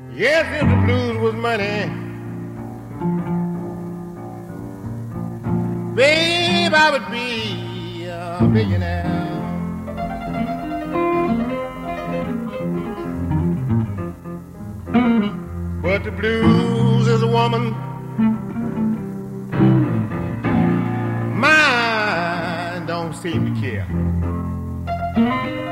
Yes, if the blues was money, babe, I would be a millionaire. But the blues is a woman, mine don't seem to care.